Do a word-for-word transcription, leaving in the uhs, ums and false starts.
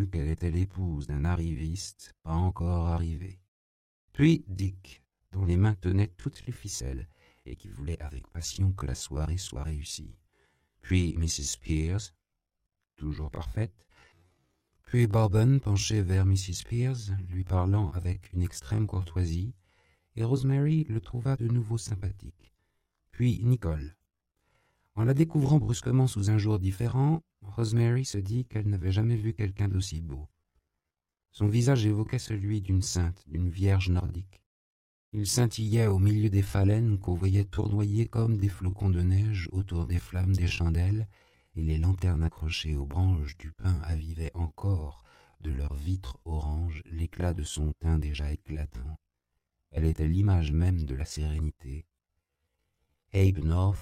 prévenu qu'elle était l'épouse d'un arriviste pas encore arrivé. Puis Dick, dont les mains tenaient toutes les ficelles et qui voulait avec passion que la soirée soit réussie. Puis missus Spears, toujours parfaite. Puis Bourbon penché vers missus Spears, lui parlant avec une extrême courtoisie, et Rosemary le trouva de nouveau sympathique. Puis Nicole. En la découvrant brusquement sous un jour différent, Rosemary se dit qu'elle n'avait jamais vu quelqu'un d'aussi beau. Son visage évoquait celui d'une sainte, d'une vierge nordique. Il scintillait au milieu des phalènes qu'on voyait tournoyer comme des flocons de neige autour des flammes des chandelles, et les lanternes accrochées aux branches du pin avivaient encore de leurs vitres oranges l'éclat de son teint déjà éclatant. Elle était l'image même de la sérénité. Abe North